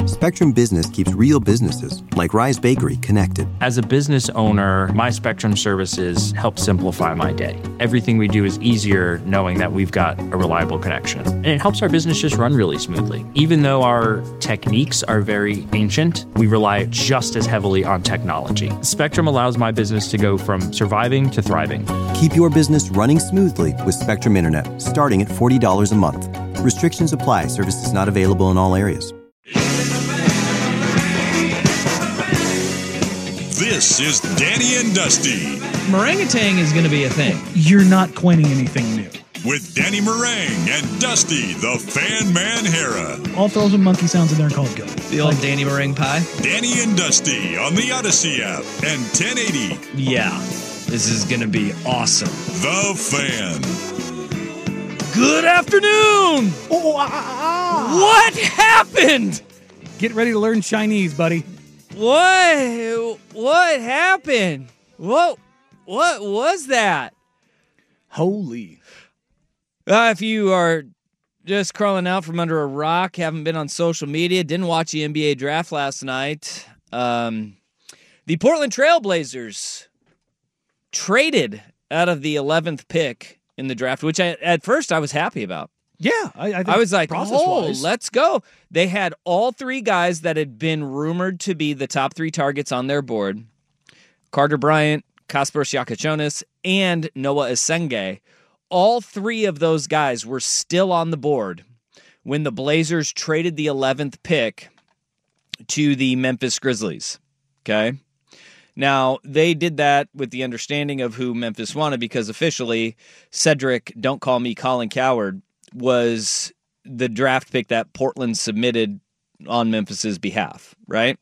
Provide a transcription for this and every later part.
Spectrum Business keeps real businesses, like Rise Bakery, connected. As a business owner, my Spectrum services help simplify my day. Everything we do is easier knowing that we've got a reliable connection. And it helps our business just run really smoothly. Even though our techniques are very ancient, we rely just as heavily on technology. Spectrum allows my business to go from surviving to thriving. Keep your business running smoothly with Spectrum Internet, starting at $40 a month. Restrictions apply. Services not available in all areas. This is Danny and Dusty. Meringatang is going to be a thing. You're not coining anything new. With Danny Meringue and Dusty, the Fan Man Hera. I'll throw some monkey sounds in there and call it good. The old Danny Meringue pie? Danny and Dusty on the Odyssey app and 1080. Yeah, this is going to be awesome. The Fan. Good afternoon! What happened? Get ready to learn Chinese, buddy. What happened? What was that? Holy. If you are just crawling out from under a rock, haven't been on social media, didn't watch the NBA draft last night, the Portland Trail Blazers traded out of the 11th pick in the draft, which at first I was happy about. Yeah, I was like, oh, let's go. They had all three guys that had been rumored to be the top three targets on their board. Carter Bryant, Kasper Siakachonis, and Noah Esenge. All three of those guys were still on the board when the Blazers traded the 11th pick to the Memphis Grizzlies. Okay? Now, they did that with the understanding of who Memphis wanted because officially Cedric, don't call me Colin Coward, was the draft pick that Portland submitted on Memphis's behalf, right?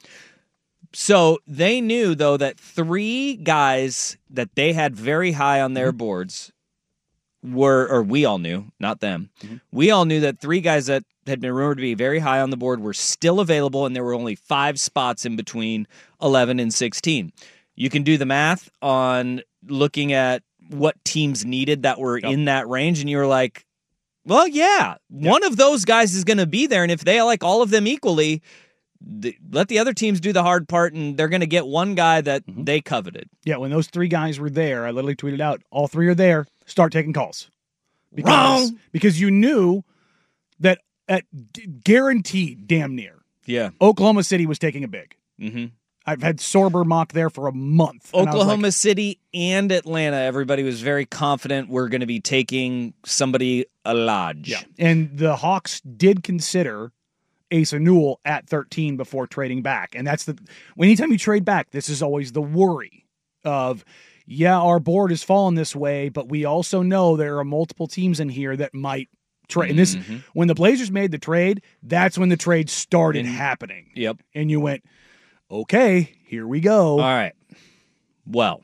So they knew, though, that three guys that they had very high on their boards were, or we all knew, not them, we all knew that three guys that had been rumored to be very high on the board were still available, and there were only 5 spots in between 11 and 16. You can do the math on looking at what teams needed that were in that range, and you were like, well, yeah, one of those guys is going to be there, and if they like all of them equally, let the other teams do the hard part, and they're going to get one guy that they coveted. Yeah, when those three guys were there, I literally tweeted out, all three are there, start taking calls. Wrong! Because you knew that guaranteed, damn near, Oklahoma City was taking a big. Mm-hmm. I've had Sorber mock there for a month. Oklahoma City and Atlanta, everybody was very confident we're going to be taking somebody large. Yeah. And the Hawks did consider Asa Newell at 13 before trading back. And that's anytime you trade back, this is always the worry of, our board has fallen this way, but we also know there are multiple teams in here that might trade. And this, when the Blazers made the trade, that's when the trade started happening. Yep. And you went, okay, here we go. All right. Well,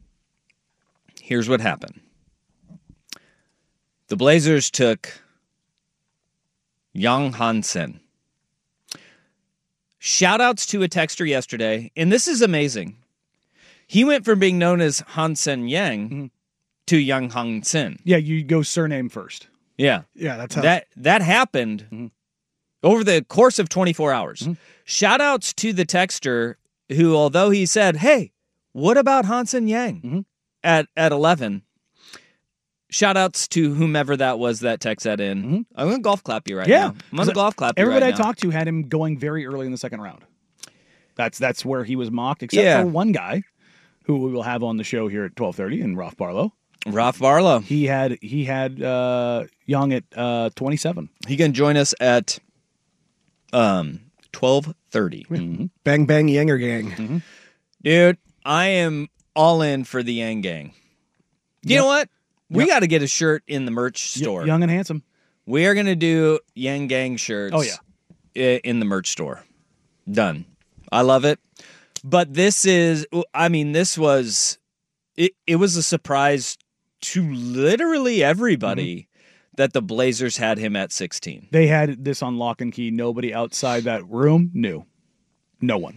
here's what happened. The Blazers took Young Hansen. Shout-outs to a texter yesterday, and this is amazing. He went from being known as Hansen Yang to Young Hansen. Yeah, you go surname first. Yeah. Yeah, that's how that happened over the course of 24 hours. Shout-outs to the texter who, although he said, hey, what about Hansen Yang at 11? Shout-outs to whomever that was that text that in. I'm going to golf clap you right now. I'm going to golf clap you everybody right I now. talked to had him going very early in the second round. That's where he was mocked, except for one guy who we will have on the show here at 12:30, and Roth Barlow. Roth Barlow. He had Young at 27. He can join us at 12:30. Bang Bang Yanger Gang. Dude, I am all in for the Yang Gang. You know what? We got to get a shirt in the merch store. Young and handsome. We are going to do Yang Gang shirts. Oh, yeah. In the merch store. Done. I love it. But this was, it was a surprise to literally everybody that the Blazers had him at 16. They had this on lock and key. Nobody outside that room knew. No one.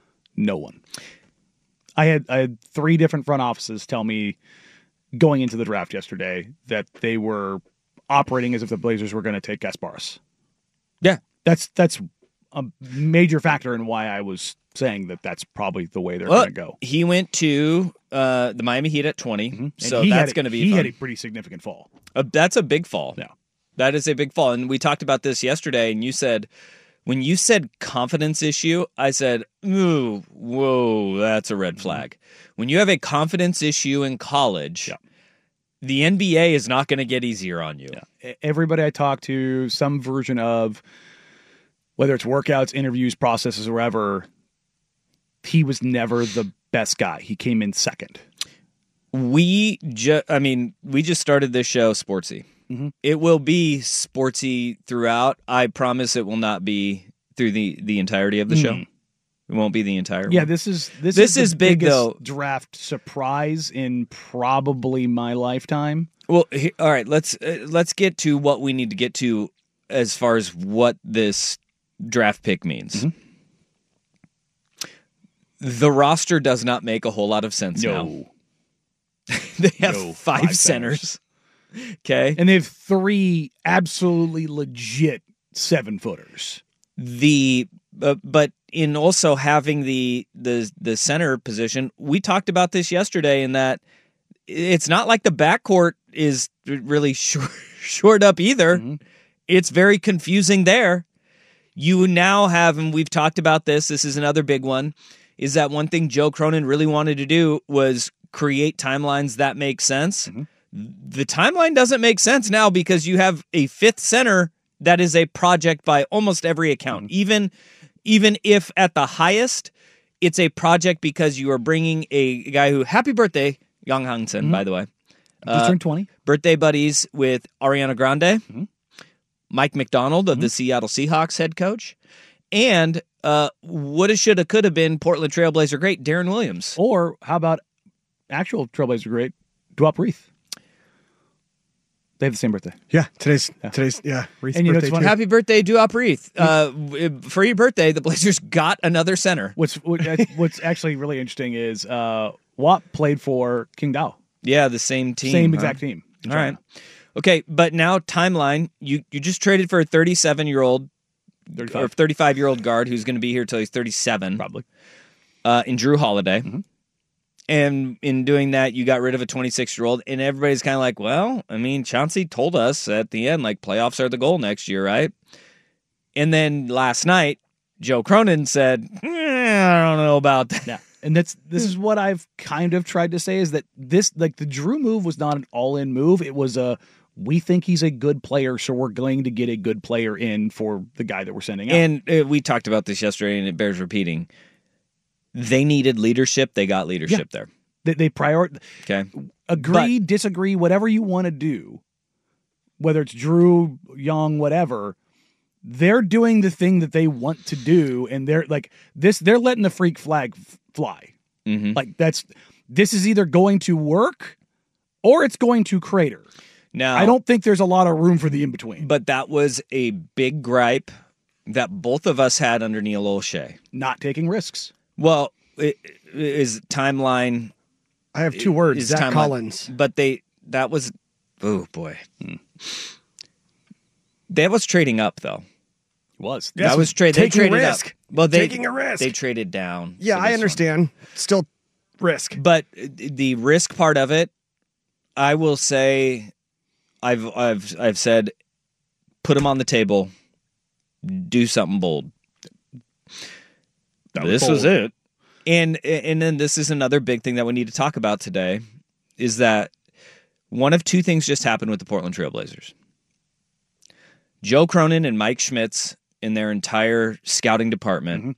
I had 3 different front offices tell me going into the draft yesterday that they were operating as if the Blazers were going to take Kasparis. Yeah. That's a major factor in why I was saying that that's probably the way they're going to go. He went to the Miami Heat at 20, so And that's going to be He fun. had a pretty significant fall. That's a big fall. Yeah. That is a big fall. And we talked about this yesterday, and you said, when you said confidence issue, I said, ooh, whoa, that's a red flag. When you have a confidence issue in college, the NBA is not going to get easier on you. Everybody I talked to, some version of, whether it's workouts, interviews, processes, or whatever, he was never the best guy. He came in second. We just started this show sportsy. It will be sportsy throughout. I promise it will not be through the entirety of the show. It won't be the entire Yeah, one. this is This the is big, biggest though. draft surprise in probably my lifetime. Well, all right, let's get to what we need to get to as far as what this draft pick means. The roster does not make a whole lot of sense now. They have five centers. Okay. And they have 3 absolutely legit 7-footers. But in also having the center position, we talked about this yesterday in that it's not like the backcourt is really shored up either. It's very confusing there. You now have, and we've talked about this is another big one, is that one thing Joe Cronin really wanted to do was create timelines that make sense. The timeline doesn't make sense now because you have a 5th center that is a project by almost every account. Even if at the highest, it's a project because you are bringing a guy who, happy birthday, Young Hangsen, by the way. Just turned 20. Birthday buddies with Ariana Grande, Mike McDonald of the Seattle Seahawks head coach, and woulda, shoulda, coulda been Portland Trailblazer great, Darren Williams. Or how about actual Trailblazer great, Dwap Reith? They have the same birthday. Yeah, today's Reith's And you know, birthday it's funny. too. Happy birthday, Duop Reith. For your birthday, the Blazers got another center. What's actually really interesting is Watt played for King Dao. Yeah, the same team. Same huh? exact team. All right. Okay, but now timeline. You just traded for a 37-year-old or 35-year-old guard who's going to be here till he's 37. Probably. In Drew Holiday. And in doing that, you got rid of a 26-year-old, and everybody's kind of like, well, I mean, Chauncey told us at the end, like, playoffs are the goal next year, right? And then last night, Joe Cronin said, I don't know about that. Yeah. And this is what I've kind of tried to say is that this, like, the Drew move was not an all-in move. It was we think he's a good player, so we're going to get a good player in for the guy that we're sending out. And we talked about this yesterday, and it bears repeating. They needed leadership. They got leadership there. They prioritize. Okay. Agree, disagree, whatever you want to do, whether it's Drew, Young, whatever, they're doing the thing that they want to do, and they're like this. They're letting the freak flag fly. Like this is either going to work or it's going to crater. Now, I don't think there's a lot of room for the in between. But that was a big gripe that both of us had under Neil Olshey. Not taking risks. Well, is timeline. I have 2 words. Is Zach timeline, Collins. But that was, oh boy. That was trading up though. It was. That was trade. They taking traded risk. up. Well, Taking a risk. They traded down. Yeah, for I this understand. Still risk. one. But the risk part of it, I will say, I've said, put them on the table, do something bold. This was it. And then this is another big thing that we need to talk about today is that one of 2 things just happened with the Portland Trailblazers. Joe Cronin and Mike Schmitz in their entire scouting department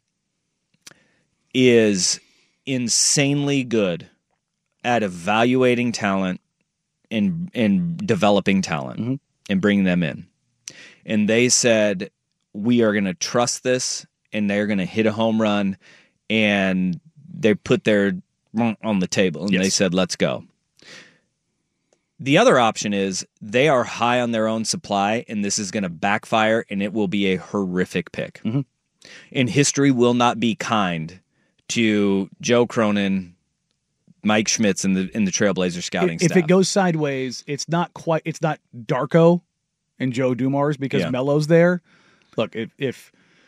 is insanely good at evaluating talent and developing talent and bringing them in. And they said, we are going to trust this, and they're going to hit a home run, and they put their on the table, and they said, let's go. The other option is they are high on their own supply, and this is going to backfire, and it will be a horrific pick. And history will not be kind to Joe Cronin, Mike Schmitz, and the Trailblazer scouting staff. If it goes sideways, it's not Darko and Joe Dumars because Melo's there. Look, if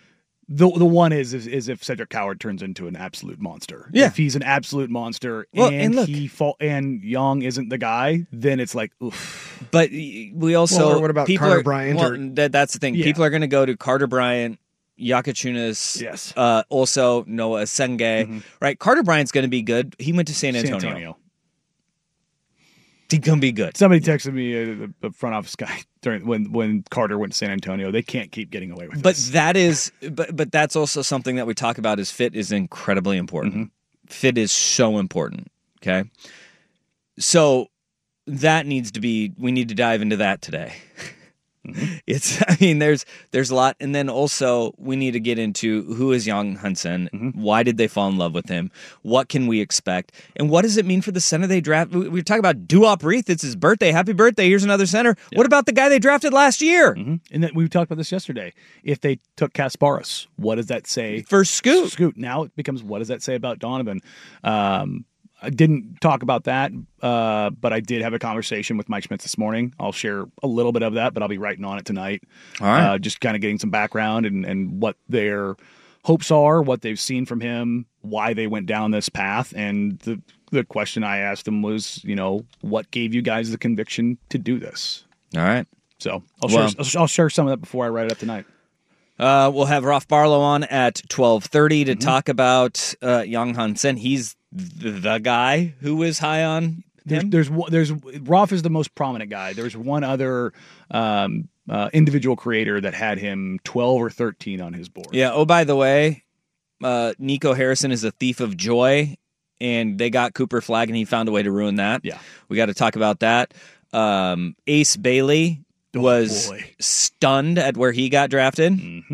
The one is if Cedric Howard turns into an absolute monster. Yeah. If he's an absolute monster Well, and and look- and Young isn't the guy, then it's like, oof. But we also Well, or what about people Carter are, Bryant Well, or- that's the thing. Yeah. People are going to go to Carter Bryant, Yakachunas, Yes. also Noah Asenge. Right? Carter Bryant's going to be good. He went to San Antonio. He's going to be good. Somebody texted me, a front office guy, during when Carter went to San Antonio. They can't keep getting away with But this. that is, but that's also something that we talk about. Is fit is incredibly important. Fit is so important. Okay, so that needs to be. We need to dive into that today. It's. I mean, there's a lot, and then also we need to get into who is Young Hansen. Why did they fall in love with him? What can we expect? And what does it mean for the center they draft? We talk about Duop Reith. It's his birthday. Happy birthday! Here's another center. What about the guy they drafted last year? And then we talked about this yesterday. If they took Kasparis, what does that say For Scoot. Scoot? Now it becomes, what does that say about Donovan? I didn't talk about that, but I did have a conversation with Mike Smith this morning. I'll share a little bit of that, but I'll be writing on it tonight. All right. Just kind of getting some background and what their hopes are, what they've seen from him, why they went down this path. And the question I asked them was, what gave you guys the conviction to do this? All right. So Well- I'll share some of that before I write it up tonight. We'll have Rolf Barlow on at 12:30 to talk about Young Hansen. He's the guy who was high on him. There's Rolf is the most prominent guy. There's one other individual creator that had him 12 or 13 on his board. Yeah. Oh, by the way, Nico Harrison is a thief of joy, and they got Cooper Flagg, and he found a way to ruin that. Yeah. We got to talk about that. Ace Bailey was boy. stunned at where he got drafted.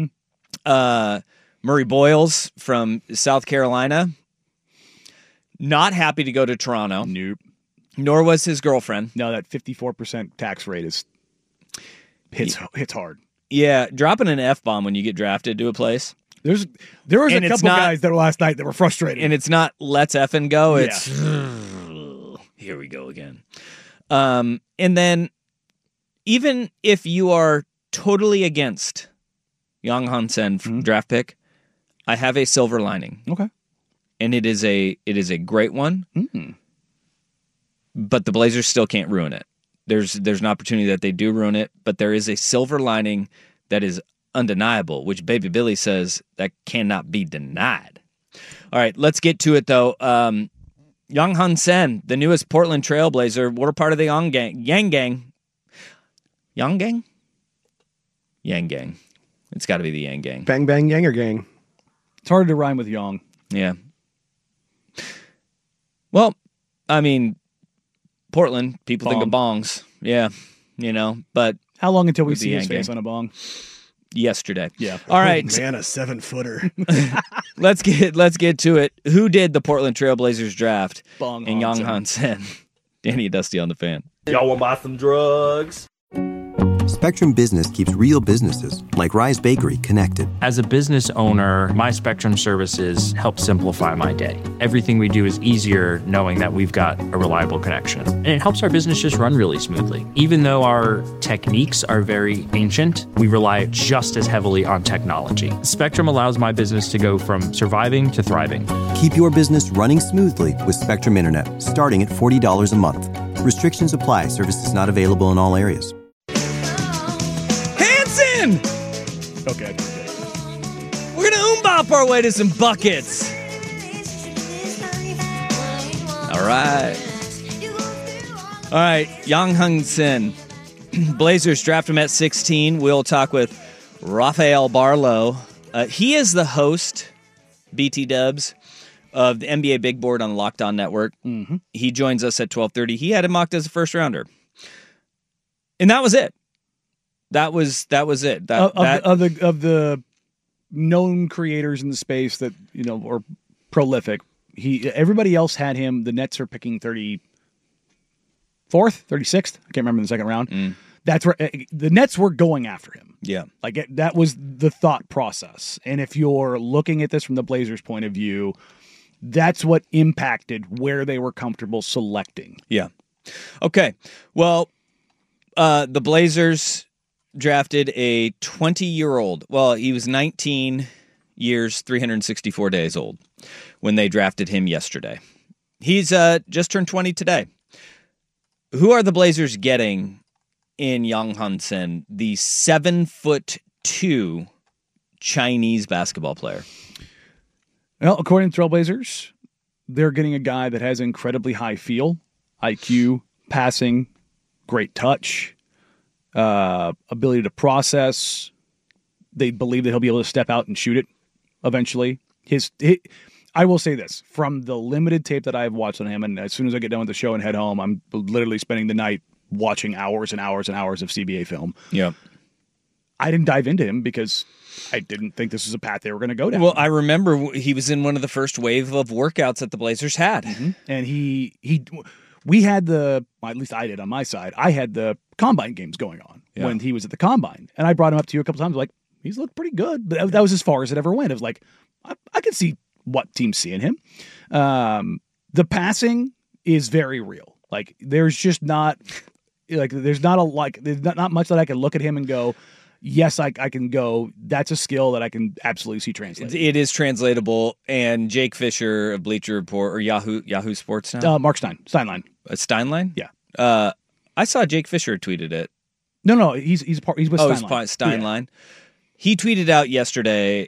Murray Boyles from South Carolina, not happy to go to Toronto. Nope. Nor was his girlfriend. No, that 54% tax rate is hits hard. Yeah, dropping an F-bomb when you get drafted to a place. There was And a it's couple not- guys that were last night that were frustrated. And it's not let's effing go. Yeah. It's here we go again. And then even if you are totally against Young Hansen draft pick, I have a silver lining. Okay. And it is a great one. But the Blazers still can't ruin it. There's an opportunity that they do ruin it, but there is a silver lining that is undeniable, which Baby Billy says that cannot be denied. All right, let's get to it though. Young Hansen, the newest Portland Trailblazer, we're part of the Yang Gang. Yang Gang? Yang Gang. It's got to be the Yang Gang. Bang Bang Yanger Gang. It's hard to rhyme with Young. Yeah. Well, I mean, Portland, people think of bongs. Yeah, but How long until we With the see his Yang face Gang. on a bong? yesterday. Yeah. All right. Man, a 7-footer. Let's get to it. Who did the Portland Trailblazers draft? Bong and Young Hansen. Hansen. Danny and Dusty on the Fan. Y'all want to buy some drugs? Spectrum Business keeps real businesses, like Rise Bakery, connected. As a business owner, my Spectrum services help simplify my day. Everything we do is easier knowing that we've got a reliable connection. And it helps our business just run really smoothly. Even though our techniques are very ancient, we rely just as heavily on technology. Spectrum allows my business to go from surviving to thriving. Keep your business running smoothly with Spectrum Internet, starting at $40 a month. Restrictions apply. Services not available in all areas. Hansen! Okay. We're going to bop our way to some buckets. All right. All right, Young Hansen. Blazers draft him at 16. We'll talk with Rafael Barlow. He is the host, BT Dubs, of the NBA Big Board on the Locked On Network. Mm-hmm. He joins us at 12:30. He had him mocked as a first rounder. And that was it. That was it. Of the known creators in the space that are prolific, everybody else had him. The Nets are picking 34th, 36th. I can't remember in the second round. That's where the Nets were going after him. Yeah, that was the thought process. And if you're looking at this from the Blazers' point of view, that's what impacted where they were comfortable selecting. Yeah. Okay. Well, the Blazers drafted a 20-year-old. Well, he was 19 years, 364 days old when they drafted him yesterday. He's just turned 20 today. Who are the Blazers getting in Young Hansen, the 7'2" Chinese basketball player? Well, according to Trailblazers, they're getting a guy that has incredibly high feel, IQ, passing, great touch, ability to process. They believe that he'll be able to step out and shoot it eventually. I will say this, from the limited tape that I've watched on him, and as soon as I get done with the show and head home, I'm literally spending the night watching hours and hours and hours of CBA film. Yeah. I didn't dive into him because I didn't think this was a path they were going to go down. Well, I remember he was in one of the first wave of workouts that the Blazers had. Mm-hmm. And we had at least I did on my side, I had the combine games going on when he was at the combine. And I brought him up to you a couple times, like, he's looked pretty good. But that was as far as it ever went. It was like, I could see what team's seeing him. The passing is very real. Like, there's just not, there's not much that I can look at him and go, yes, I can go. That's a skill that I can absolutely see translated. It is translatable. And Jake Fisher of Bleacher Report, or Yahoo Sports now? Mark Steinlein. Steinlein? Yeah. I saw Jake Fisher tweeted it. No, he's with Steinlein. Steinlein. Yeah. He tweeted out yesterday.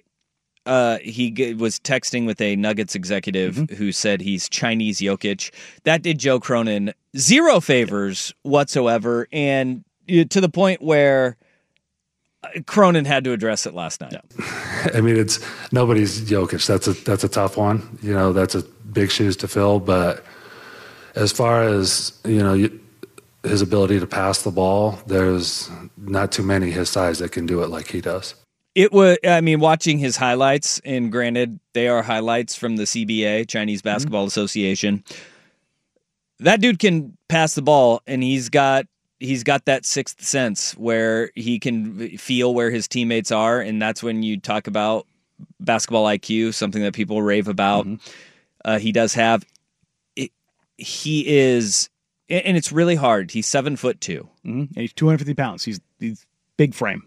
He was texting with a Nuggets executive who said he's Chinese Jokic. That did Joe Cronin zero favors whatsoever, and to the point where Cronin had to address it last night. I mean, it's nobody's Jokic. That's a tough one. That's a big shoes to fill. But as far as his ability to pass the ball, there's not too many his size that can do it like he does. It was, watching his highlights, and granted, they are highlights from the CBA, Chinese Basketball Association. That dude can pass the ball, and he's got that sixth sense where he can feel where his teammates are, and that's when you talk about basketball IQ, something that people rave about. He does have. He is, and it's really hard. He's 7'2". And he's 250 pounds. He's big frame.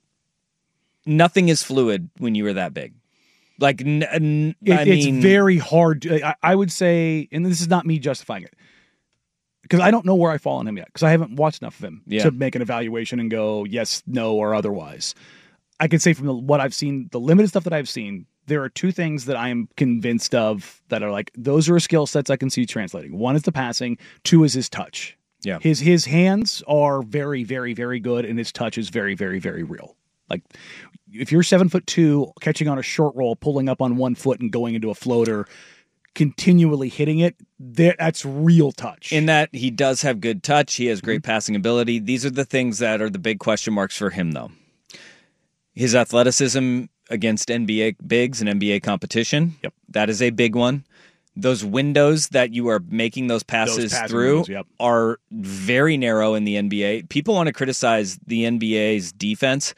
Nothing is fluid when you are that big. Like, it's very hard. I would say, and this is not me justifying it, because I don't know where I fall on him yet, because I haven't watched enough of him to make an evaluation and go yes, no, or otherwise. I can say from what I've seen, the limited stuff that I've seen, there are two things that I am convinced of that are like, those are skill sets I can see translating. One is the passing. Two is his touch. Yeah. His hands are very, very, very good, and his touch is very, very, very real. Like, if you're 7'2", catching on a short roll, pulling up on 1 foot and going into a floater, continually hitting it, that's real touch. In that he does have good touch. He has great passing ability. These are the things that are the big question marks for him, though. His athleticism against NBA bigs and NBA competition. Yep. That is a big one. Those windows that you are making those passes through are very narrow in the NBA. People want to criticize the NBA's defense.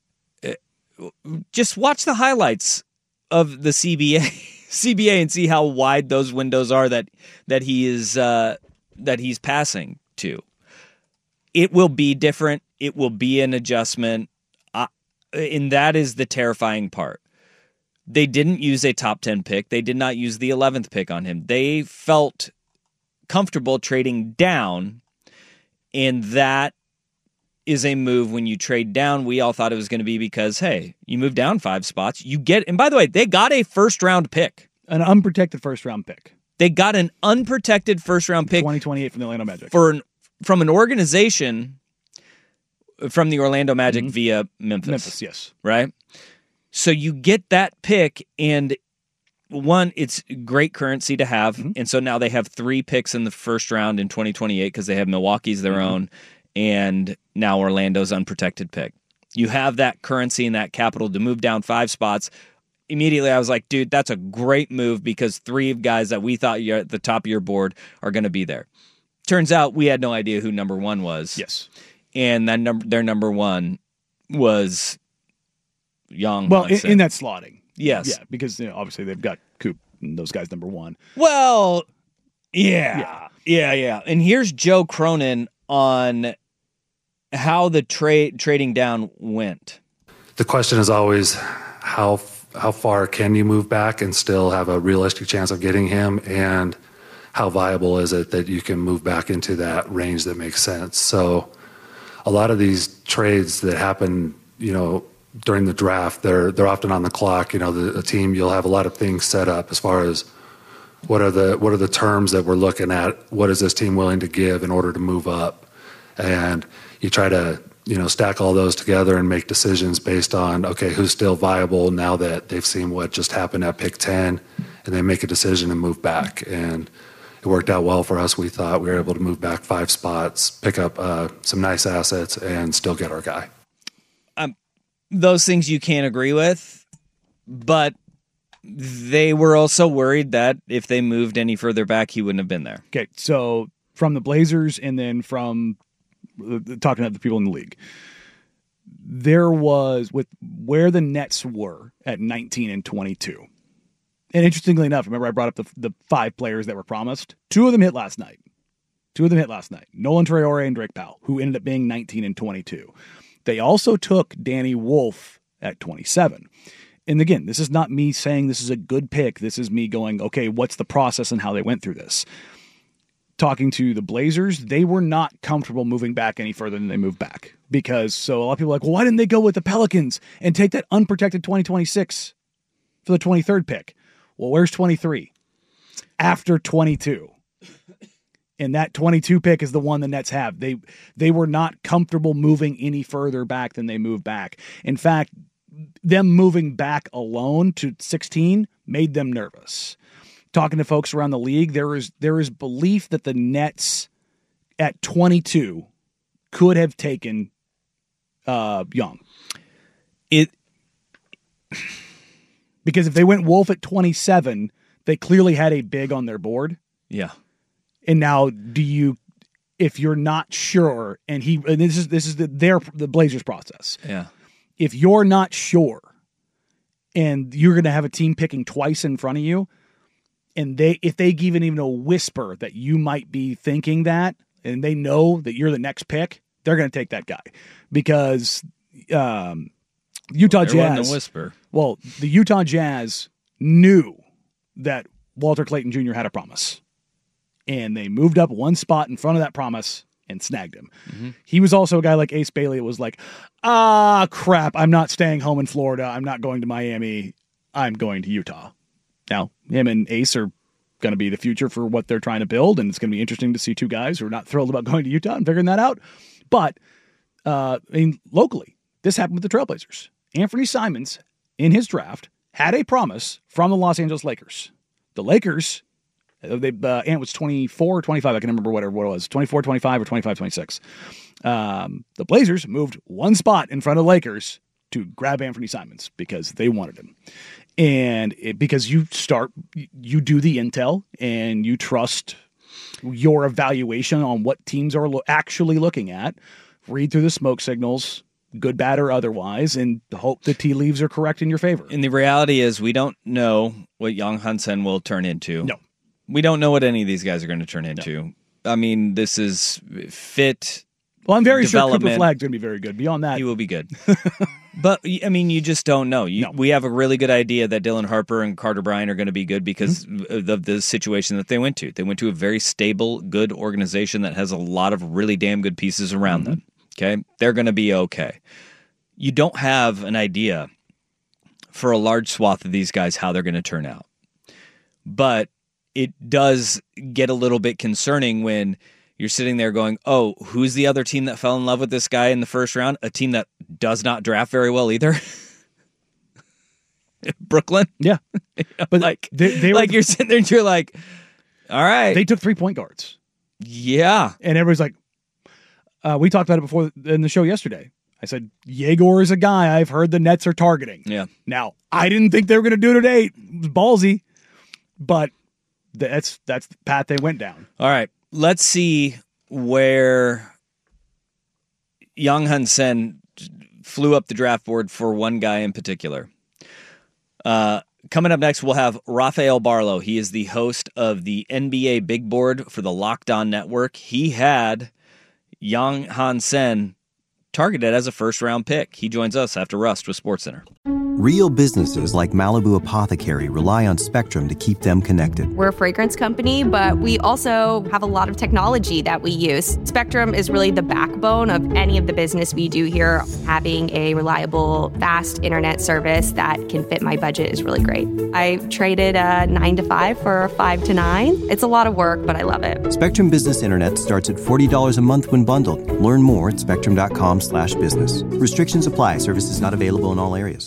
Just watch the highlights of the CBA and see how wide those windows are that he's passing to. It will be different. It will be an adjustment, and that is the terrifying part. They didn't use a top 10 pick. They did not use the 11th pick on him. They felt comfortable trading down, and that is a move when you trade down. We all thought it was going to be because, hey, you move down 5 spots, you get, and by the way, they got a first-round pick. An unprotected first-round pick. They got an unprotected first-round pick. 2028 from the Orlando Magic. From an organization from the Orlando Magic via Memphis. Memphis, yes. Right? So you get that pick, and one, it's great currency to have, and so now they have 3 picks in the first round in 2028 because they have Milwaukee's their own, and now Orlando's unprotected pick. You have that currency and that capital to move down 5 spots. Immediately, I was like, dude, that's a great move because 3 guys that we thought you're at the top of your board are going to be there. Turns out we had no idea who number 1 was. Yes. And their number 1 was Young. Well, in that slotting. Yes. Yeah, because obviously they've got Coop and those guys number 1. Well, yeah. And here's Joe Cronin on how the trading down went. The question is always how how far can you move back and still have a realistic chance of getting him, and how viable is it that you can move back into that range that makes sense. So a lot of these trades that happen, during the draft, they're often on the clock. The team, you'll have a lot of things set up as far as what are the terms that we're looking at, what is this team willing to give in order to move up, and you try to stack all those together and make decisions based on, okay, who's still viable now that they've seen what just happened at pick 10, and they make a decision and move back. And it worked out well for us. We thought we were able to move back 5 spots, pick up some nice assets, and still get our guy. Those things you can't agree with, but they were also worried that if they moved any further back, he wouldn't have been there. Okay, so from the Blazers and then from talking to the people in the league, there was, with where the Nets were at 19 and 22. And interestingly enough, remember I brought up the 5 players that were promised? 2 of them hit last night. Nolan Traore and Drake Powell, who ended up being 19 and 22. They also took Danny Wolf at 27. And again, this is not me saying this is a good pick. This is me going, okay, what's the process and how they went through this? Talking to the Blazers, they were not comfortable moving back any further than they moved back. So a lot of people are like, well, why didn't they go with the Pelicans and take that unprotected 2026 for the 23rd pick? Well, where's 23? It's after 22. And that 22 pick is the one the Nets have. They were not comfortable moving any further back than they moved back. In fact, them moving back alone to 16 made them nervous. Talking to folks around the league, there is belief that the Nets at 22 could have taken Young. Because if they went Wolf at 27, they clearly had a big on their board. Yeah. And now, if you're not sure, and this is the Blazers process. Yeah. If you're not sure, and you're going to have a team picking twice in front of you, and if they give even a whisper that you might be thinking that, and they know that you're the next pick, they're going to take that guy because Utah Jazz. Wasn't a whisper. Well, the Utah Jazz knew that Walter Clayton Jr. had a promise. And they moved up 1 spot in front of that promise and snagged him. Mm-hmm. He was also a guy like Ace Bailey that was like, crap, I'm not staying home in Florida. I'm not going to Miami. I'm going to Utah. Now, him and Ace are going to be the future for what they're trying to build, and it's going to be interesting to see 2 guys who are not thrilled about going to Utah and figuring that out. But, locally, this happened with the Trailblazers. Anthony Simons, in his draft, had a promise from the Los Angeles Lakers. The Lakers... Ant was 24 or 25. I can remember what it was. 24, 25, or 25, 26. The Blazers moved 1 spot in front of the Lakers to grab Anthony Simons because they wanted him. And because you do the intel and you trust your evaluation on what teams are actually looking at, read through the smoke signals, good, bad, or otherwise, and hope the tea leaves are correct in your favor. And the reality is we don't know what Young Hansen will turn into. No. We don't know what any of these guys are going to turn into. No. I mean, this is fit. Well, I'm very sure Cooper Flagg's going to be very good. Beyond that, he will be good. But, I mean, you just don't know. We have a really good idea that Dylan Harper and Carter Bryant are going to be good because of the situation that they went to. They went to a very stable, good organization that has a lot of really damn good pieces around them. Okay? They're going to be okay. You don't have an idea for a large swath of these guys how they're going to turn out. But it does get a little bit concerning when you're sitting there going, oh, who's the other team that fell in love with this guy in the first round? A team that does not draft very well either. Brooklyn? Yeah. But like, you're sitting there and you're like, all right. They took 3 point guards. Yeah. And everybody's like, we talked about it before in the show yesterday. I said, Yegor is a guy I've heard the Nets are targeting. Yeah. Now, I didn't think they were going to do it at 8. It was ballsy. But that's the path they went down. All right. Let's see where Young Hansen flew up the draft board for one guy in particular. Coming up next, we'll have Rafael Barlow. He is the host of the NBA Big Board for the Locked On Network. He had Young Hansen targeted as a first-round pick. He joins us after Rust with SportsCenter. Real businesses like Malibu Apothecary rely on Spectrum to keep them connected. We're a fragrance company, but we also have a lot of technology that we use. Spectrum is really the backbone of any of the business we do here. Having a reliable, fast internet service that can fit my budget is really great. I traded a 9 to 5 for a 5 to 9. It's a lot of work, but I love it. Spectrum Business Internet starts at $40 a month when bundled. Learn more at spectrum.com/business. Restrictions apply. Services not available in all areas.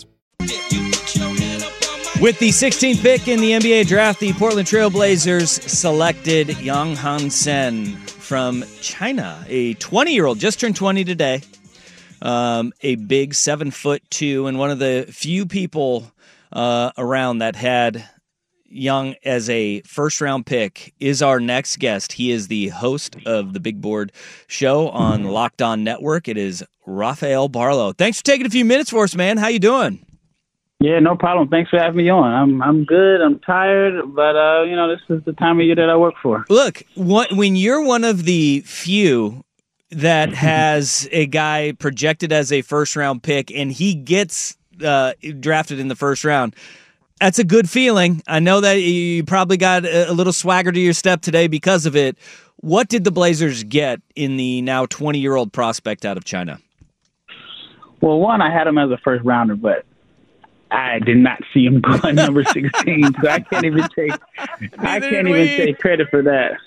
With the 16th pick in the NBA draft, the Portland Trail Blazers selected Yang Hansen from China, a 20-year-old, just turned 20 today, a big 7'2", and one of the few people around that had Young as a first-round pick is our next guest. He is the host of the Big Board Show on Locked On Network. It is Rafael Barlow. Thanks for taking a few minutes for us, man. How you doing? Yeah, no problem. Thanks for having me on. I'm good. I'm tired, but this is the time of year that I work for. Look, when you're one of the few that has a guy projected as a first-round pick and he gets drafted in the first round, that's a good feeling. I know that you probably got a little swagger to your step today because of it. What did the Blazers get in the now 20-year-old prospect out of China? Well, one, I had him as a first rounder, but I did not see him go at number 16, so I can't even take credit for that.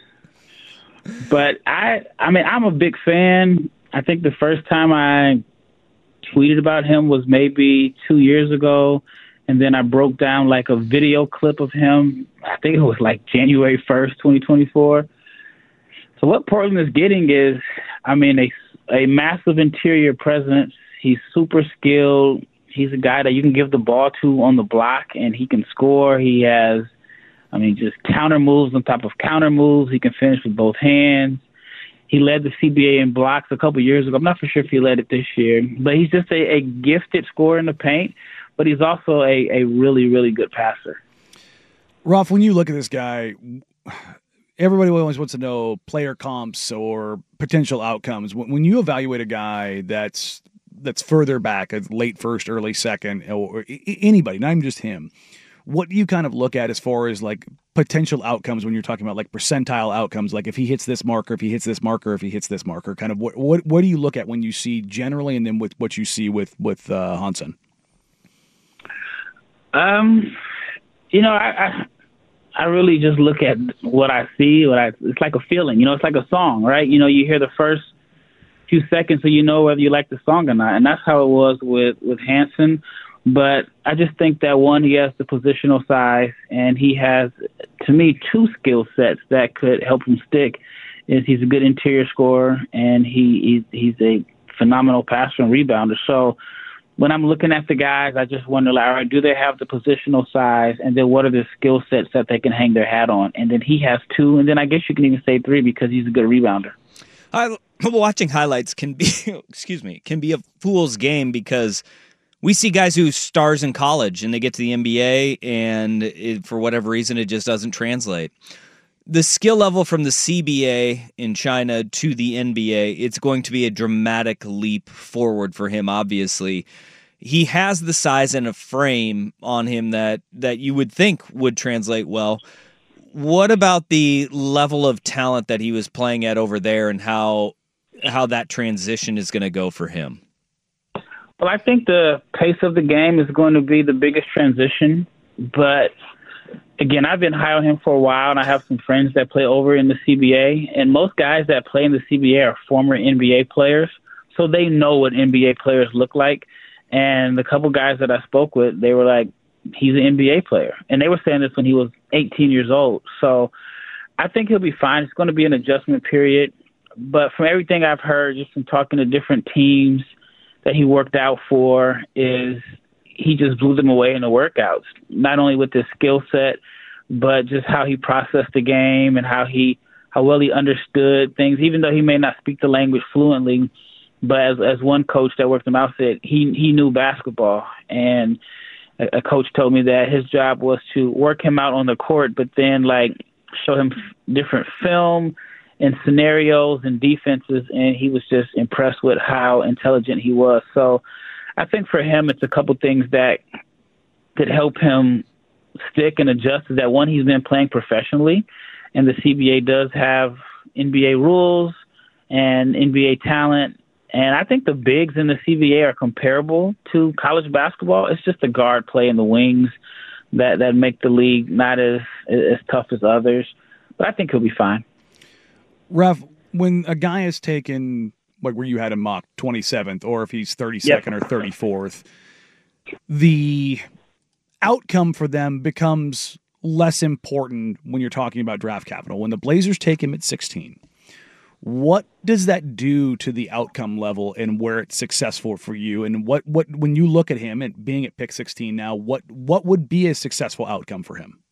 But I mean, I'm a big fan. I think the first time I tweeted about him was maybe 2 years ago, and then I broke down like a video clip of him. I think it was like January 1st, 2024. So what Portland is getting is, I mean, a massive interior presence. He's super skilled. He's a guy that you can give the ball to on the block, and he can score. He has, just counter moves on top of counter moves. He can finish with both hands. He led the CBA in blocks a couple years ago. I'm not for sure if he led it this year, but he's just a gifted scorer in the paint, but he's also a really, really good passer. Ruff, when you look at this guy, everybody always wants to know player comps or potential outcomes. When you evaluate a guy that's further back, a late first, early second, or anybody, not even just him, what do you kind of look at as far as like potential outcomes when you're talking about like percentile outcomes? Like if he hits this marker, if he hits this marker, if he hits this marker, kind of what do you look at when you see generally, and then with what you see with Hansen? I really just look at what I see. It's like a feeling, it's like a song, right? You hear the first few seconds so you know whether you like the song or not. And that's how it was with Hansen. But I just think that, one, he has the positional size, and he has, to me, two skill sets that could help him stick. Is he's a good interior scorer, and he's a phenomenal passer and rebounder. So when I'm looking at the guys, I just wonder, all right, do they have the positional size, and then what are the skill sets that they can hang their hat on? And then he has two, and then I guess you can even say three because he's a good rebounder. Watching highlights can be, can be a fool's game because we see guys who stars in college and they get to the NBA and for whatever reason it just doesn't translate. The skill level from the CBA in China to the NBA, it's going to be a dramatic leap forward for him, obviously. He has the size and a frame on him that you would think would translate well. What about the level of talent that he was playing at over there and how that transition is going to go for him? Well, I think the pace of the game is going to be the biggest transition. But, again, I've been high on him for a while, and I have some friends that play over in the CBA. And most guys that play in the CBA are former NBA players, so they know what NBA players look like. And the couple guys that I spoke with, they were like, he's an NBA player. And they were saying this when he was 18 years old. So I think he'll be fine. It's going to be an adjustment period. But from everything I've heard, just from talking to different teams that he worked out for, is he just blew them away in the workouts, not only with his skill set, but just how he processed the game and how well he understood things, even though he may not speak the language fluently. But as one coach that worked him out said, he knew basketball. And a coach told me that his job was to work him out on the court, but then show him different film and scenarios and defenses, and he was just impressed with how intelligent he was. So I think for him, it's a couple things that could help him stick and adjust is that, one, he's been playing professionally, and the CBA does have NBA rules and NBA talent. And I think the bigs in the CBA are comparable to college basketball. It's just the guard play and the wings that make the league not as tough as others. But I think he'll be fine. Ref, when a guy is taken, like where you had him mocked 27th, or if he's 32nd or 34th, the outcome for them becomes less important when you're talking about draft capital. When the Blazers take him at 16, what does that do to the outcome level and where it's successful for you? And what when you look at him and being at pick 16 now, what would be a successful outcome for him?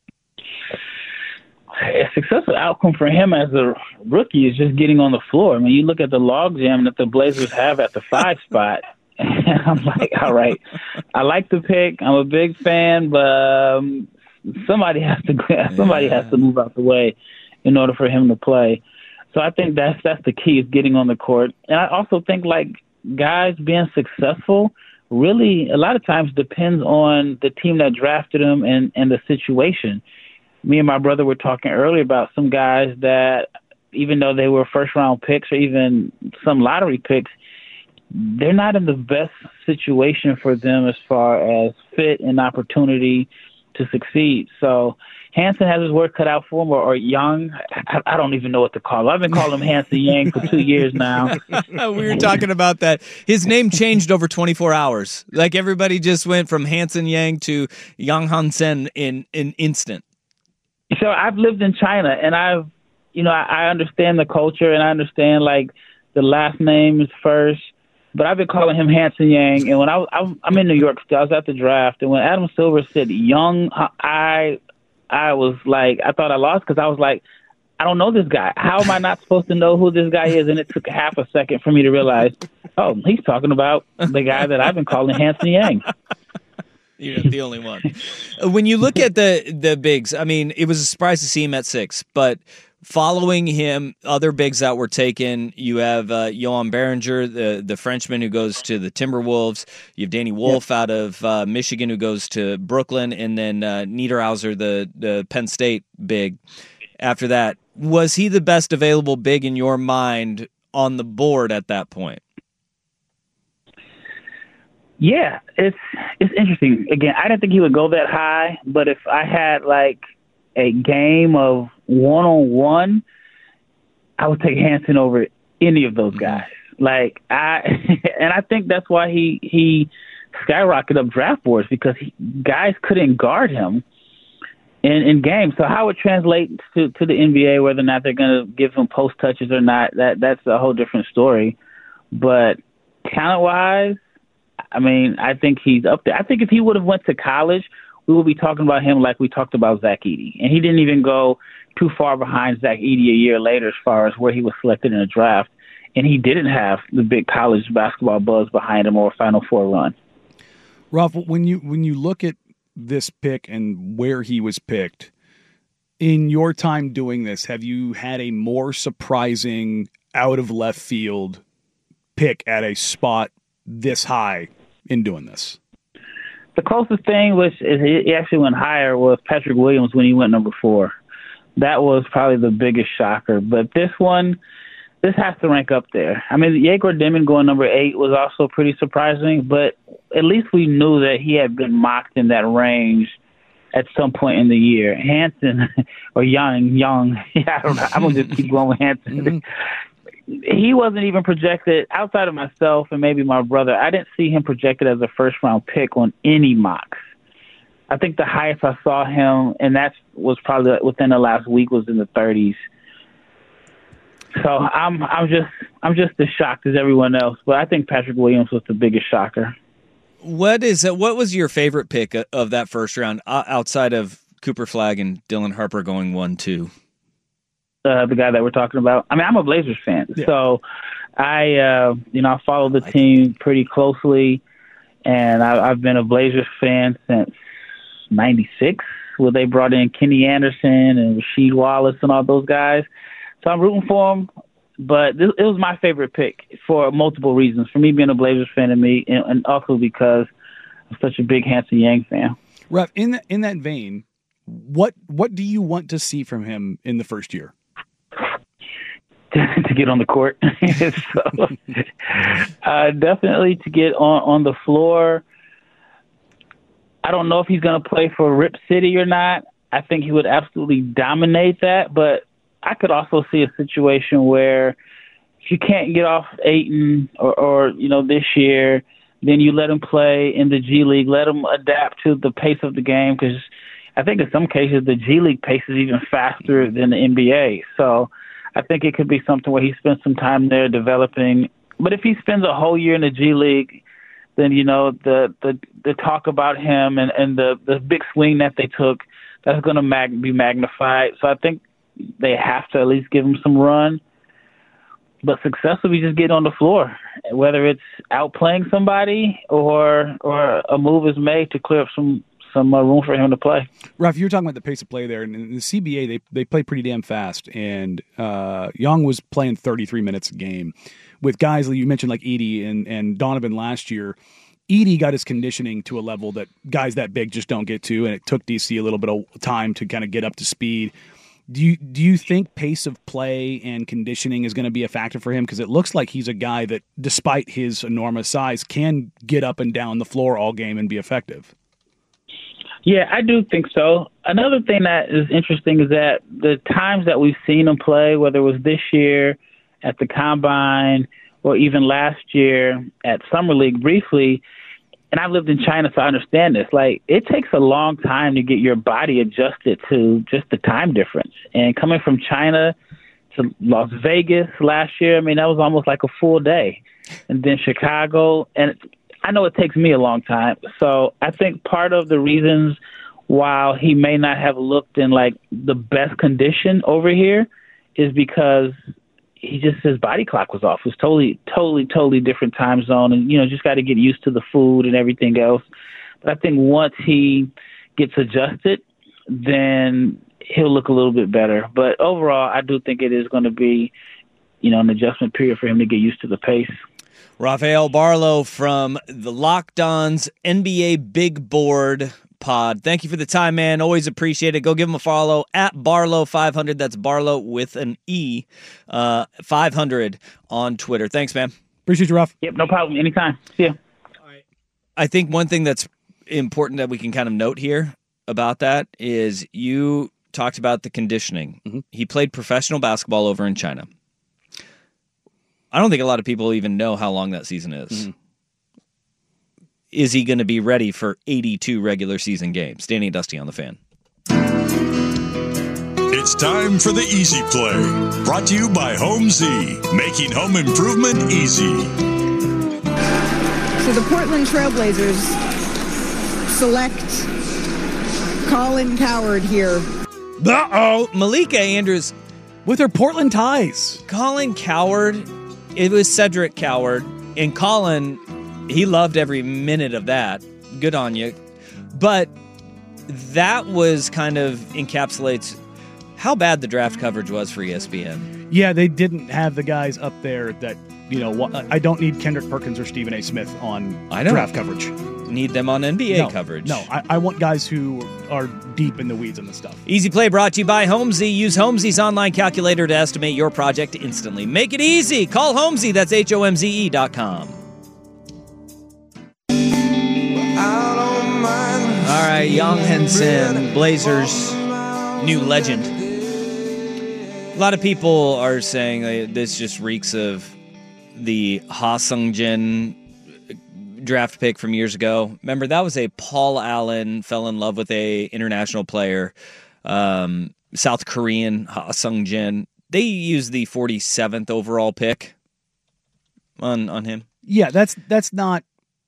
A successful outcome for him as a rookie is just getting on the floor. I mean, you look at the logjam that the Blazers have at the 5 spot, and I'm like, all right, I like the pick. I'm a big fan, but somebody has to move out the way in order for him to play. So I think that's the key, is getting on the court. And I also think, like, guys being successful really a lot of times depends on the team that drafted them and the situation. Me and my brother were talking earlier about some guys that, even though they were first-round picks or even some lottery picks, they're not in the best situation for them as far as fit and opportunity to succeed. So Hansen has his work cut out for him, or Young. I don't even know what to call him. I've been calling him Hansen Yang for 2 years now. We were talking about that. His name changed over 24 hours. Like, everybody just went from Hansen Yang to Yang Hansen in an instant. So I've lived in China, and I understand the culture, and I understand, like, the last name is first. But I've been calling him Hansen Yang, and when I'm in New York still, I was at the draft, and when Adam Silver said Young, I was like, I thought I lost, because I was like, I don't know this guy. How am I not supposed to know who this guy is? And it took half a second for me to realize, oh, he's talking about the guy that I've been calling Hansen Yang. You're the only one. When you look at the bigs, I mean, it was a surprise to see him at 6, but following him, other bigs that were taken, you have Johan Berenger, the Frenchman who goes to the Timberwolves. You have Danny Wolf out of Michigan who goes to Brooklyn, and then Niederhauser, the Penn State big. After that, was he the best available big in your mind on the board at that point? Yeah, it's interesting. Again, I didn't think he would go that high, but if I had, like, a game of one-on-one, I would take Hansen over any of those guys. Like, I think that's why he skyrocketed up draft boards, because guys couldn't guard him in games. So how it translates to the NBA, whether or not they're going to give him post touches or not, that's a whole different story. But talent-wise, I mean, I think he's up there. I think if he would have went to college, we would be talking about him like we talked about Zach Edey. And he didn't even go too far behind Zach Edey a year later as far as where he was selected in the draft. And he didn't have the big college basketball buzz behind him or a Final Four run. Ralph, when you look at this pick and where he was picked, in your time doing this, have you had a more surprising out of left field pick at a spot this high in doing this? The closest thing, which is he actually went higher, was Patrick Williams when he went number 4. That was probably the biggest shocker. But this has to rank up there. I mean, Yegor Deming going number 8 was also pretty surprising, but at least we knew that he had been mocked in that range at some point in the year. Hansen, or Young, I don't know. I'm going to just keep going with Hansen. Mm-hmm. He wasn't even projected, outside of myself and maybe my brother, I didn't see him projected as a first-round pick on any mocks. I think the highest I saw him, and that was probably within the last week, was in the 30s. So I'm just as shocked as everyone else, but I think Patrick Williams was the biggest shocker. What was your favorite pick of that first round outside of Cooper Flagg and Dylan Harper going 1-2? The guy that we're talking about. I mean, I'm a Blazers fan, so I follow the team pretty closely, and I've been a Blazers fan since '96, where they brought in Kenny Anderson and Rasheed Wallace and all those guys. So I'm rooting for them, but it was my favorite pick for multiple reasons. For me being a Blazers fan, and also because such a big Hanson Yang fan. Ref, in that vein, what do you want to see from him in the first year? To get on the court. So, definitely to get on the floor. I don't know if he's going to play for Rip City or not. I think he would absolutely dominate that, but I could also see a situation where if you can't get off Ayton or this year, then you let him play in the G League, let him adapt to the pace of the game, because I think in some cases the G League pace is even faster than the NBA. So I think it could be something where he spends some time there developing. But if he spends a whole year in the G League, then, the talk about him and the big swing that they took, that's going to be magnified. So I think they have to at least give him some run. But success will be just getting on the floor, whether it's outplaying somebody or a move is made to clear up some room for him to play. Ralph, you were talking about the pace of play there, and in the CBA they play pretty damn fast. And Young was playing 33 minutes a game with guys you mentioned like Edey and Donovan last year. Edey got his conditioning to a level that guys that big just don't get to, and it took DC a little bit of time to kind of get up to speed. Do you think pace of play and conditioning is going to be a factor for him? Because it looks like he's a guy that, despite his enormous size, can get up and down the floor all game and be effective. Yeah, I do think so. Another thing that is interesting is that the times that we've seen him play, whether it was this year at the Combine or even last year at Summer League briefly, and I've lived in China, so I understand this. Like, it takes a long time to get your body adjusted to just the time difference. And coming from China to Las Vegas last year, I mean, that was almost like a full day. And then Chicago, and I know it takes me a long time. So I think part of the reasons why he may not have looked in like the best condition over here is because his body clock was off. It was totally different time zone, and just got to get used to the food and everything else. But I think once he gets adjusted, then he'll look a little bit better. But overall, I do think it is going to be, an adjustment period for him to get used to the pace. Rafael Barlow from the Locked On's NBA Big Board pod. Thank you for the time, man. Always appreciate it. Go give him a follow at Barlow500. That's Barlow with an E, 500 on Twitter. Thanks, man. Appreciate you, Ruff. Yep, no problem. Anytime. See ya. I think one thing that's important that we can kind of note here about that is you talked about the conditioning. Mm-hmm. He played professional basketball over in China. I don't think a lot of people even know how long that season is. Mm-hmm. Is he going to be ready for 82 regular season games? Danny and Dusty on the Fan. It's time for the Easy Play, brought to you by Home Z, making home improvement easy. So the Portland Trailblazers select Colin Cowherd here. Uh-oh, Malika Andrews with her Portland ties. Colin Cowherd, it was Cedric Cowherd, and Colin, he loved every minute of that. Good on you. But that was kind of encapsulates how bad the draft coverage was for ESPN. Yeah, they didn't have the guys up there that, I don't need Kendrick Perkins or Stephen A. Smith on draft coverage. Need them on NBA coverage. No, I want guys who are deep in the weeds on this stuff. Easy Play brought to you by Homesy. Use Homesy's online calculator to estimate your project instantly. Make it easy. Call Homesy. That's HOMZE.com. All right, Young Henson, Blazers' new legend. A lot of people are saying this just reeks of the Ha Sung-jin draft pick from years ago. Remember, that was a Paul Allen fell in love with a international player, South Korean Ha Sung-jin. They used the 47th overall pick on him. Yeah, that's not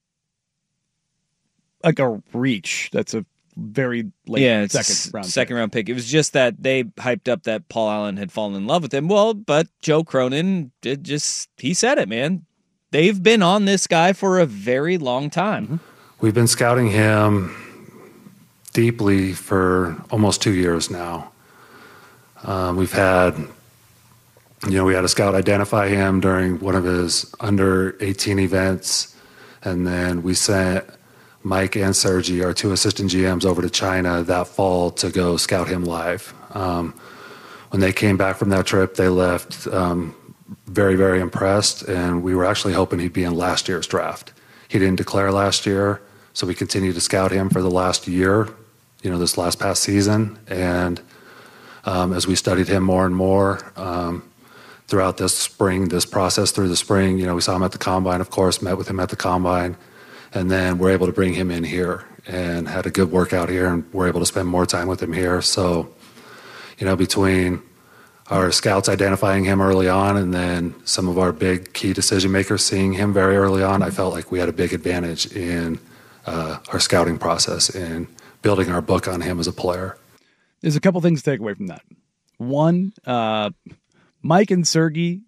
like a reach. That's a very late second round pick. It was just that they hyped up that Paul Allen had fallen in love with him. Well, but Joe Cronin he said it, man. They've been on this guy for a very long time. Mm-hmm. We've been scouting him deeply for almost 2 years now. We had a scout identify him during one of his under 18 events, and then we sent Mike and Sergi, our two assistant GMs, over to China that fall to go scout him live. When they came back from that trip, they left very, very impressed, and we were actually hoping he'd be in last year's draft. He didn't declare last year, so we continued to scout him for the last year, this last past season. And as we studied him more and more throughout this process through the spring, we saw him at the Combine, of course, met with him at the Combine, and then we're able to bring him in here and had a good workout here, and we're able to spend more time with him here. So, between our scouts identifying him early on and then some of our big key decision makers seeing him very early on, I felt like we had a big advantage in our scouting process and building our book on him as a player. There's a couple things to take away from that. One, Mike and Sergi,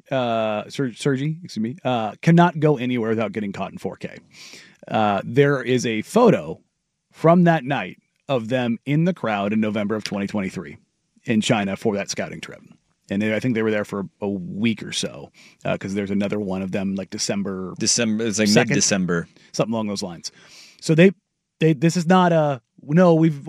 cannot go anywhere without getting caught in 4K. There is a photo from that night of them in the crowd in November of 2023 in China for that scouting trip. And I think they were there for a week or so because there's another one of them like December. It's like 2nd, mid-December. Something along those lines. So this is not a, they've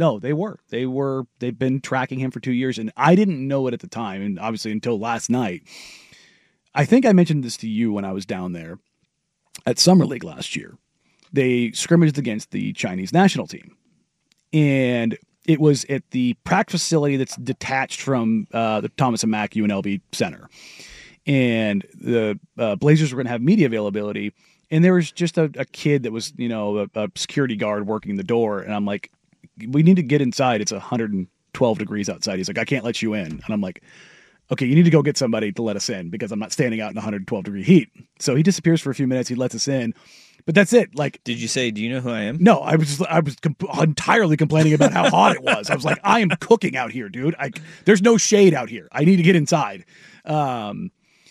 been tracking him for 2 years, and I didn't know it at the time. And obviously until last night, I think I mentioned this to you when I was down there at Summer League last year. They scrimmaged against the Chinese national team, and it was at the practice facility that's detached from the Thomas and Mack UNLV Center. And the Blazers were going to have media availability, and there was just a kid that was, a security guard working the door. And I'm like, we need to get inside. It's 112 degrees outside. He's like, I can't let you in. And I'm like, okay, you need to go get somebody to let us in because I'm not standing out in 112 degree heat. So he disappears for a few minutes. He lets us in. But that's it. Like, did you say, do you know who I am? No, I was entirely complaining about how hot it was. I was like, I am cooking out here, dude. There's no shade out here. I need to get inside. And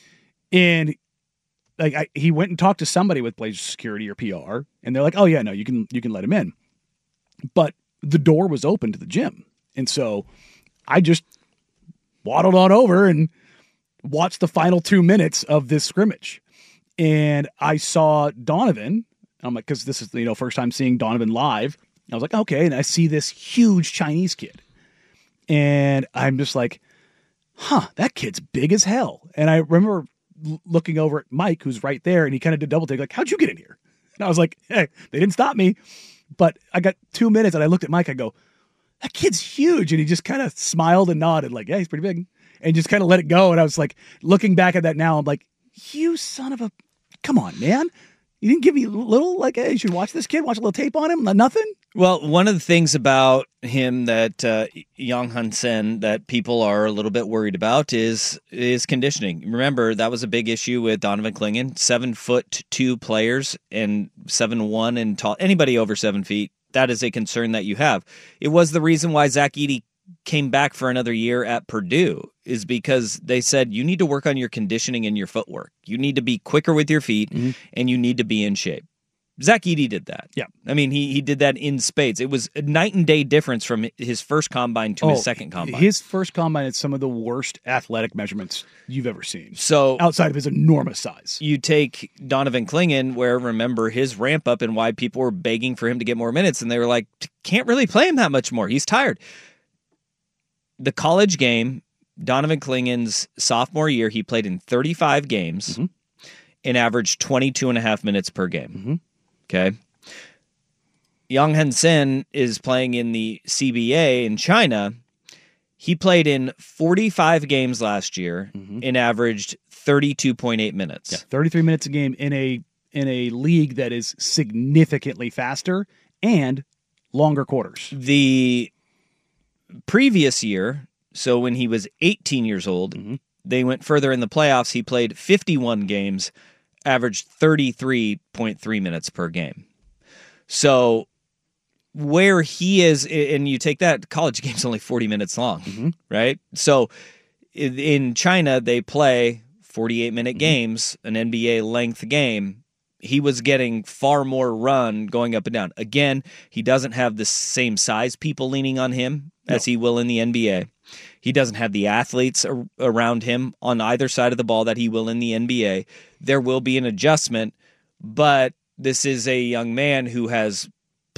like, he went and talked to somebody with Blazer Security or PR, and they're like, oh yeah, no, you can let him in. But the door was open to the gym. And so I just waddled on over and watched the final 2 minutes of this scrimmage. And I saw Donovan. I'm like, because this is, first time seeing Donovan live. I was like, okay. And I see this huge Chinese kid. And I'm just like, that kid's big as hell. And I remember looking over at Mike, who's right there, and he kind of did double take, like, how'd you get in here? And I was like, hey, they didn't stop me. But I got 2 minutes, and I looked at Mike. I go, that kid's huge. And he just kind of smiled and nodded, like, yeah, he's pretty big. And just kind of let it go. And I was like, looking back at that now, I'm like, you son of a... Come on, man. You didn't give me a little, like, hey, you should watch this kid, watch a little tape on him? Nothing? Well, one of the things about him that Young Han Sen that people are a little bit worried about is conditioning. Remember, that was a big issue with Donovan Clingan. 7'2" players and 7'1" and tall. Anybody over 7 feet, that is a concern that you have. It was the reason why Zach Edey came back for another year at Purdue, is because they said you need to work on your conditioning and your footwork. You need to be quicker with your feet, and you need to be in shape. Zach Edey did that. Yeah. I mean, he did that in spades. It was a night and day difference from his first combine to his second combine. His first combine had some of the worst athletic measurements you've ever seen. So outside of his enormous size. You take Donovan Clingan, where, remember, his ramp up and why people were begging for him to get more minutes, and they were like, can't really play him that much more. He's tired. The college game, Donovan Clingan's sophomore year, he played in 35 games and averaged 22.5 minutes per game. Okay. Young Han Sen is playing in the CBA in China. He played in 45 games last year and averaged 32.8 minutes. Yeah, 33 minutes a game in a league that is significantly faster and longer quarters. The previous year, so when he was 18 years old, they went further in the playoffs. He played 51 games, averaged 33.3 minutes per game. So where he is, and you take that, college game's only 40 minutes long, right? So in China, they play 48-minute games, an NBA length game. He was getting far more run going up and down. Again, he doesn't have the same size people leaning on him as he will in the NBA. He doesn't have the athletes around him on either side of the ball that he will in the NBA. There will be an adjustment, but this is a young man who has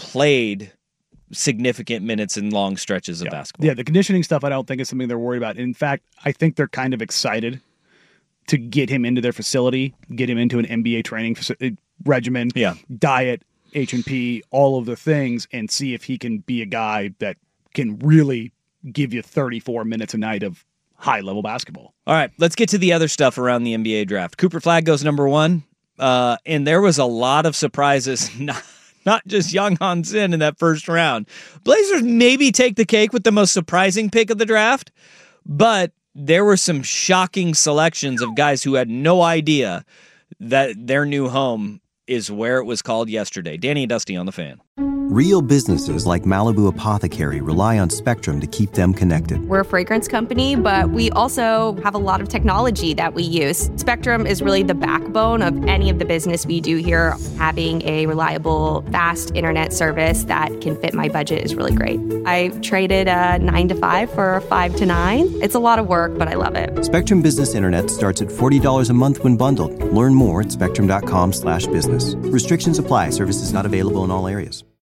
played significant minutes in long stretches of basketball. Yeah, the conditioning stuff I don't think is something they're worried about. In fact, I think they're kind of excited to get him into their facility, get him into an NBA training regimen, diet, H&P, all of the things, and see if he can be a guy that can really give you 34 minutes a night of high-level basketball. All right, let's get to the other stuff around the NBA draft. Cooper Flagg goes number 1, and there was a lot of surprises, not just Young Han Sin in that first round. Blazers maybe take the cake with the most surprising pick of the draft, but there were some shocking selections of guys who had no idea that their new home is where it was called yesterday. Danny and Dusty on the Fan. Real businesses like Malibu Apothecary rely on Spectrum to keep them connected. We're a fragrance company, but we also have a lot of technology that we use. Spectrum is really the backbone of any of the business we do here. Having a reliable, fast internet service that can fit my budget is really great. I traded a 9 to 5 for a 5 to 9. It's a lot of work, but I love it. Spectrum Business Internet starts at $40 a month when bundled. Learn more at spectrum.com/business. Restrictions apply. Services not available in all areas.